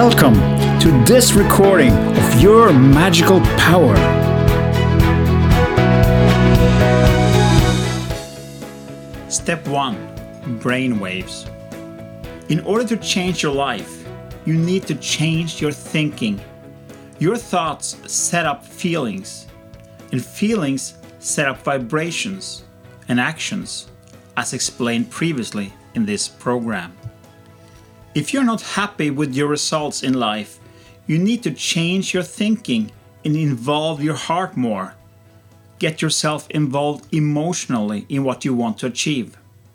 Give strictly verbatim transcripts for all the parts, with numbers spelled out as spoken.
Welcome to this recording of your magical power. Step one. Brainwaves. In order to change your life, you need to change your thinking. Your thoughts set up feelings, and feelings set up vibrations and actions, as explained previously in this program. If you're not happy with your results in life, you need to change your thinking and involve your heart more. Get yourself involved emotionally in what you want to achieve.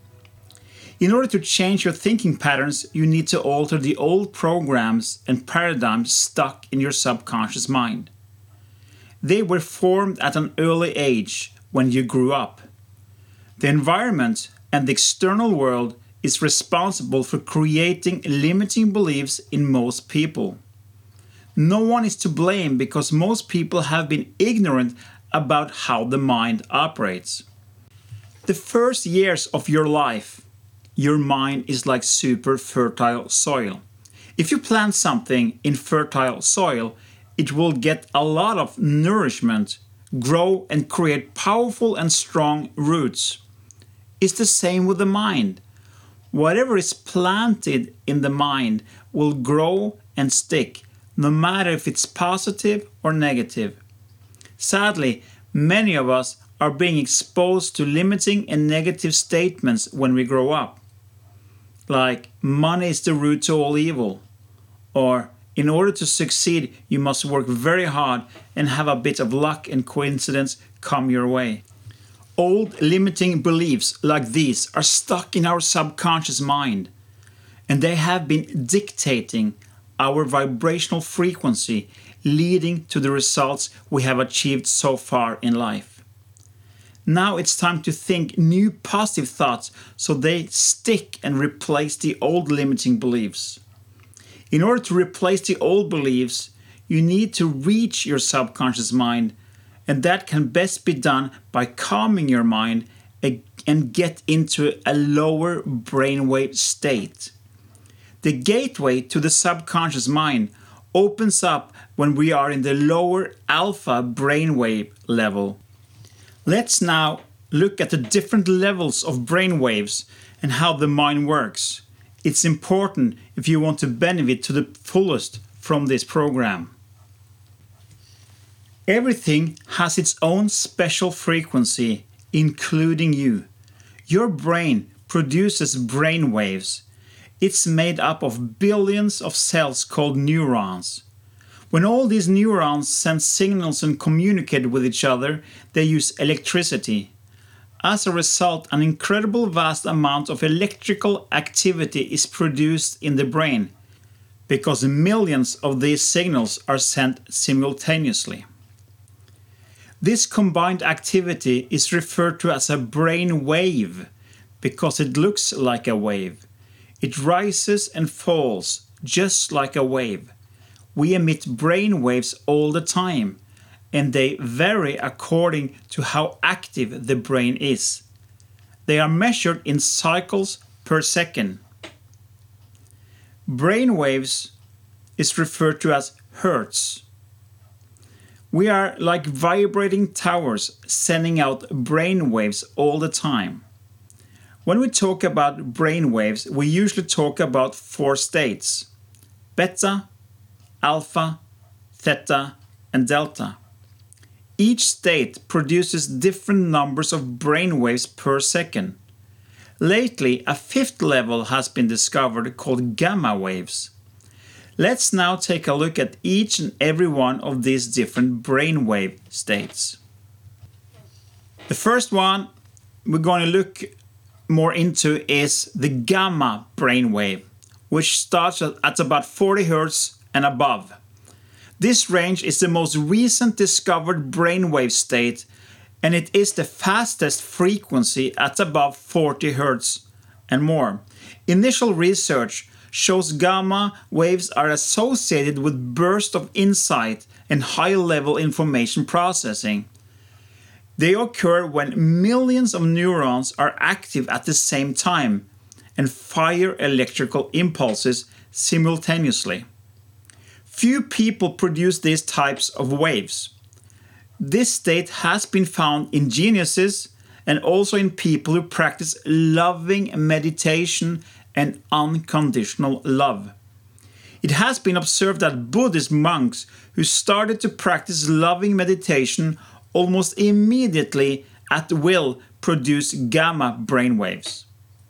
In order to change your thinking patterns, you need to alter the old programs and paradigms stuck in your subconscious mind. They were formed at an early age when you grew up. The environment and the external world is responsible for creating limiting beliefs in most people. No one is to blame because most people have been ignorant about how the mind operates. The first years of your life, your mind is like super fertile soil. If you plant something in fertile soil, it will get a lot of nourishment, grow and create powerful and strong roots. It's the same with the mind. Whatever is planted in the mind will grow and stick, no matter if it's positive or negative. Sadly, many of us are being exposed to limiting and negative statements when we grow up. Like, money is the root to all evil. Or, in order to succeed, you must work very hard and have a bit of luck and coincidence come your way. Old limiting beliefs like these are stuck in our subconscious mind, and they have been dictating our vibrational frequency, leading to the results we have achieved so far in life. Now it's time to think new positive thoughts so they stick and replace the old limiting beliefs. In order to replace the old beliefs, you need to reach your subconscious mind, and that can best be done by calming your mind and get into a lower brainwave state. The gateway to the subconscious mind opens up when we are in the lower alpha brainwave level. Let's now look at the different levels of brainwaves and how the mind works. It's important if you want to benefit to the fullest from this program. Everything has its own special frequency, including you. Your brain produces brain waves. It's made up of billions of cells called neurons. When all these neurons send signals and communicate with each other, they use electricity. As a result, an incredible vast amount of electrical activity is produced in the brain, because millions of these signals are sent simultaneously. This combined activity is referred to as a brain wave because it looks like a wave. It rises and falls just like a wave. We emit brain waves all the time, and they vary according to how active the brain is. They are measured in cycles per second. Brain waves is referred to as hertz. We are like vibrating towers sending out brain waves all the time. When we talk about brain waves, we usually talk about four states: beta, alpha, theta, and delta. Each state produces different numbers of brain waves per second. Lately, a fifth level has been discovered called gamma waves. Let's now take a look at each and every one of these different brainwave states. The first one we're going to look more into is the gamma brainwave, which starts at about forty hertz and above. This range is the most recent discovered brainwave state, and it is the fastest frequency at above forty hertz and more. Initial research shows gamma waves are associated with bursts of insight and high-level information processing. They occur when millions of neurons are active at the same time and fire electrical impulses simultaneously. Few people produce these types of waves. This state has been found in geniuses and also in people who practice loving meditation and unconditional love. It has been observed that Buddhist monks who started to practice loving meditation almost immediately at will produce gamma brainwaves.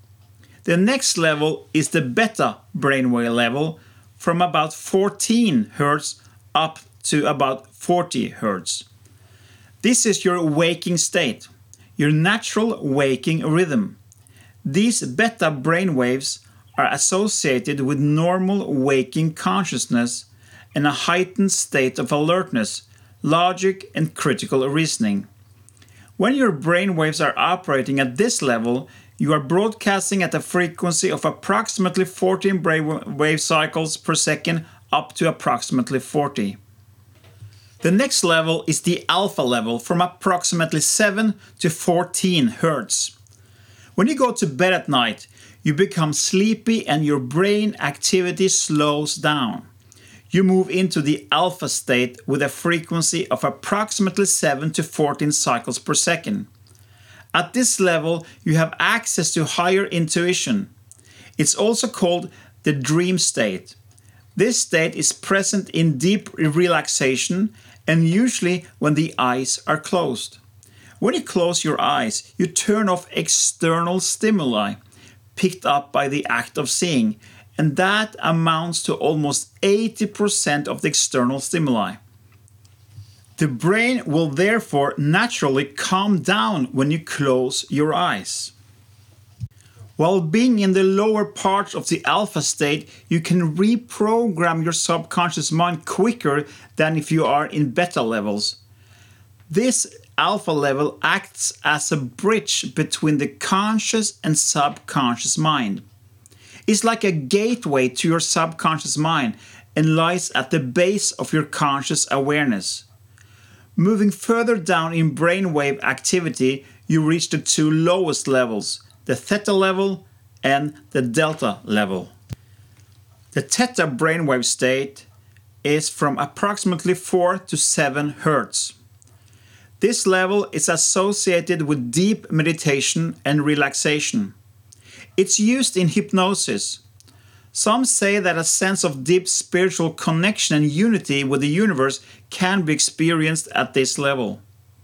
The next level is the beta brainwave level from about fourteen hertz up to about forty hertz. This is your waking state, your natural waking rhythm. These beta brainwaves are associated with normal waking consciousness and a heightened state of alertness, logic, and critical reasoning. When your brainwaves are operating at this level, you are broadcasting at a frequency of approximately fourteen brainwave cycles per second up to approximately forty. The next level is the alpha level from approximately seven to fourteen hertz. When you go to bed at night, you become sleepy and your brain activity slows down. You move into the alpha state with a frequency of approximately seven to fourteen cycles per second. At this level, you have access to higher intuition. It's also called the dream state. This state is present in deep relaxation and usually when the eyes are closed. When you close your eyes, you turn off external stimuli picked up by the act of seeing, and that amounts to almost eighty percent of the external stimuli. The brain will therefore naturally calm down when you close your eyes. While being in the lower parts of the alpha state, you can reprogram your subconscious mind quicker than if you are in beta levels. This alpha level acts as a bridge between the conscious and subconscious mind. It's like a gateway to your subconscious mind and lies at the base of your conscious awareness. Moving further down in brainwave activity, you reach the two lowest levels, the theta level and the delta level. The theta brainwave state is from approximately four to seven hertz. This level is associated with deep meditation and relaxation. It's used in hypnosis. Some say that a sense of deep spiritual connection and unity with the universe can be experienced at this level.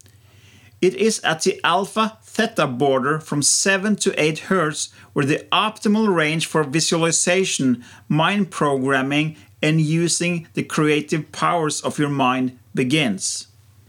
It is at the alpha-theta border from seven to eight hertz where the optimal range for visualization, mind programming, and using the creative powers of your mind begins.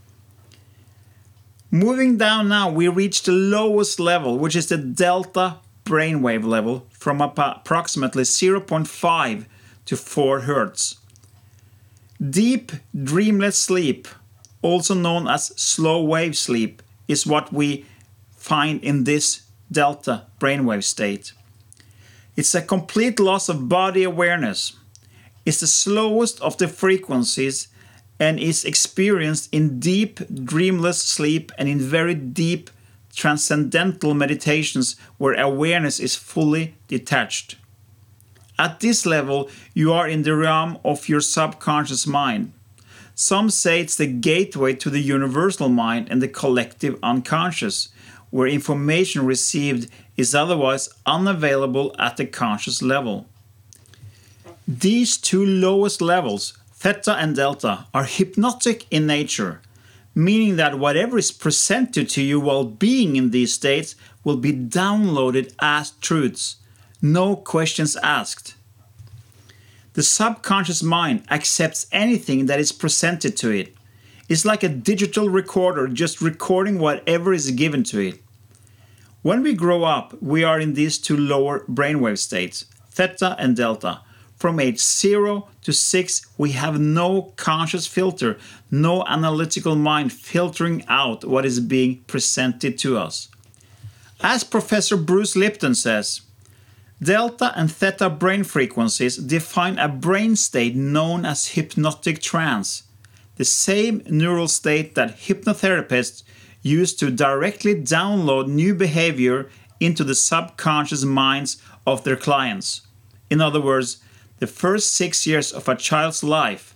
Moving down now, we reach the lowest level, which is the delta brainwave level from approximately zero point five to four hertz. Deep dreamless sleep, also known as slow wave sleep, is what we find in this delta brainwave state. It's a complete loss of body awareness. It's the slowest of the frequencies and is experienced in deep dreamless sleep and in very deep transcendental meditations where awareness is fully detached. At this level, you are in the realm of your subconscious mind. Some say it's the gateway to the universal mind and the collective unconscious, where information received is otherwise unavailable at the conscious level. These two lowest levels, theta and delta, are hypnotic in nature, meaning that whatever is presented to you while being in these states will be downloaded as truths, no questions asked. The subconscious mind accepts anything that is presented to it. It's like a digital recorder just recording whatever is given to it. When we grow up, we are in these two lower brainwave states, theta and delta. From age zero to six, we have no conscious filter, no analytical mind filtering out what is being presented to us. As Professor Bruce Lipton says, delta and theta brain frequencies define a brain state known as hypnotic trance, the same neural state that hypnotherapists use to directly download new behavior into the subconscious minds of their clients. In other words, the first six years of a child's life,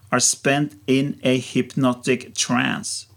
are spent in a hypnotic trance.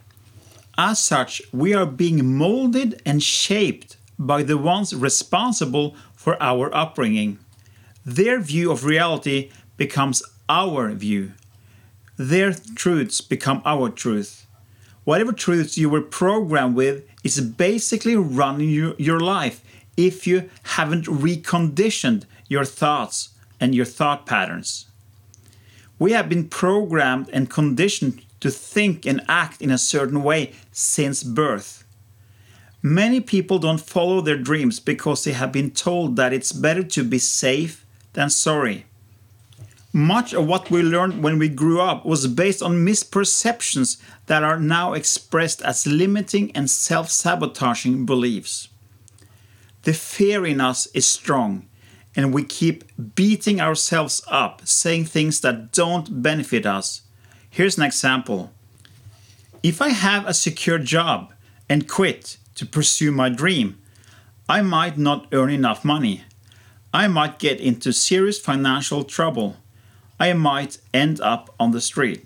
As such, we are being molded and shaped by the ones responsible for our upbringing. Their view of reality becomes our view. Their truths become our truth. Whatever truths you were programmed with is basically running your, your life if you haven't reconditioned your thoughts and your thought patterns. We have been programmed and conditioned to think and act in a certain way since birth. Many people don't follow their dreams because they have been told that it's better to be safe than sorry. Much of what we learned when we grew up was based on misperceptions that are now expressed as limiting and self-sabotaging beliefs. The fear in us is strong, and we keep beating ourselves up, saying things that don't benefit us. Here's an example. If I have a secure job and quit to pursue my dream, I might not earn enough money. I might get into serious financial trouble. I might end up on the street.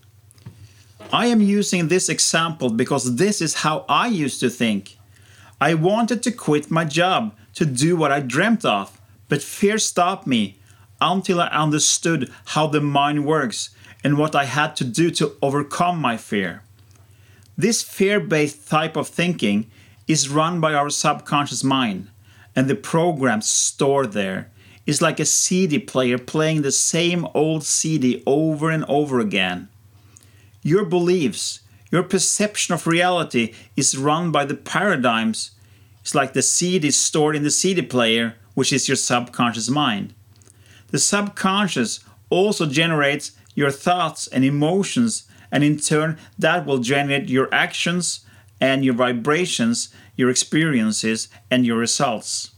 I am using this example because this is how I used to think. I wanted to quit my job to do what I dreamt of, but fear stopped me until I understood how the mind works and what I had to do to overcome my fear. This fear-based type of thinking is run by our subconscious mind, and the programs stored there is like a C D player playing the same old C D over and over again. Your beliefs, your perception of reality is run by the paradigms. It's like the C D stored in the C D player, which is your subconscious mind. The subconscious also generates your thoughts and emotions, and in turn that will generate your actions and your vibrations, your experiences, and your results.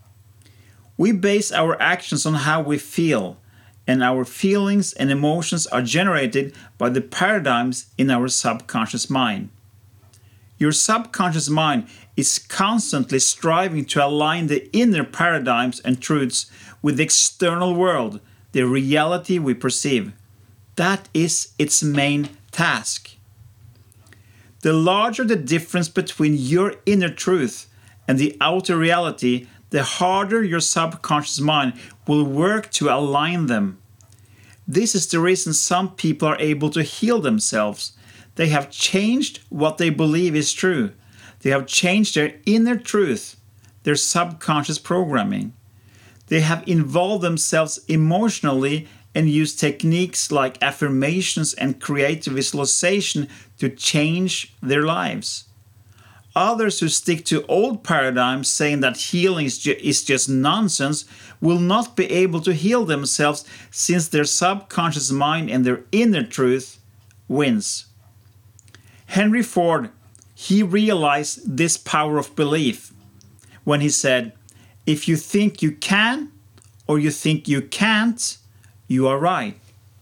We base our actions on how we feel, and our feelings and emotions are generated by the paradigms in our subconscious mind. Your subconscious mind is constantly striving to align the inner paradigms and truths with the external world, the reality we perceive. That is its main task. The larger the difference between your inner truth and the outer reality, the harder your subconscious mind will work to align them. This is the reason some people are able to heal themselves. They have changed what they believe is true. They have changed their inner truth, their subconscious programming. They have involved themselves emotionally and used techniques like affirmations and creative visualization to change their lives. Others who stick to old paradigms saying that healing is, ju- is just nonsense will not be able to heal themselves since their subconscious mind and their inner truth wins. Henry Ford, he realized this power of belief when he said, "If you think you can or you think you can't, you are right."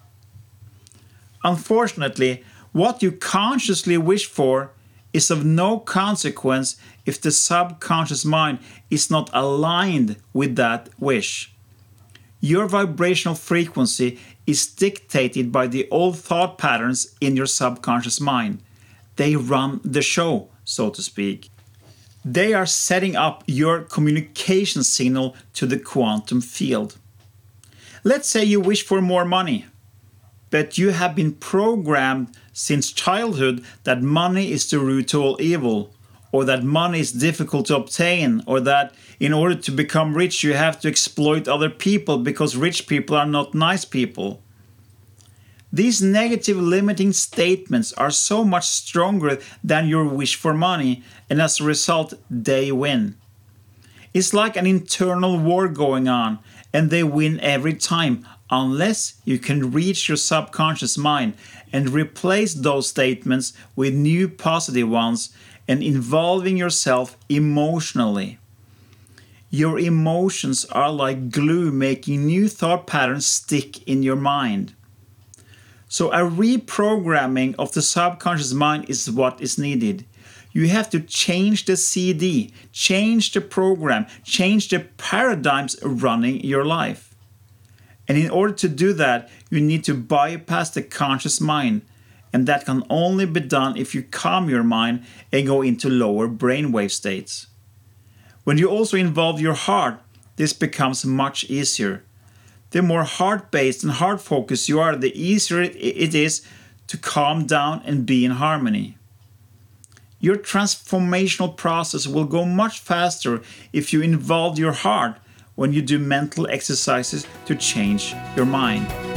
Unfortunately, what you consciously wish for is of no consequence if the subconscious mind is not aligned with that wish. Your vibrational frequency is dictated by the old thought patterns in your subconscious mind. They run the show, so to speak. They are setting up your communication signal to the quantum field. Let's say you wish for more money, but you have been programmed since childhood that money is the root to all evil, or that money is difficult to obtain, or that in order to become rich you have to exploit other people because rich people are not nice people. These negative limiting statements are so much stronger than your wish for money, and as a result, they win. It's like an internal war going on, and they win every time, unless you can reach your subconscious mind and replace those statements with new positive ones and involving yourself emotionally. Your emotions are like glue making new thought patterns stick in your mind. So a reprogramming of the subconscious mind is what is needed. You have to change the C D, change the program, change the paradigms running your life. And in order to do that, you need to bypass the conscious mind. And that can only be done if you calm your mind and go into lower brainwave states. When you also involve your heart, this becomes much easier. The more heart-based and heart-focused you are, the easier it is to calm down and be in harmony. Your transformational process will go much faster if you involve your heart when you do mental exercises to change your mind.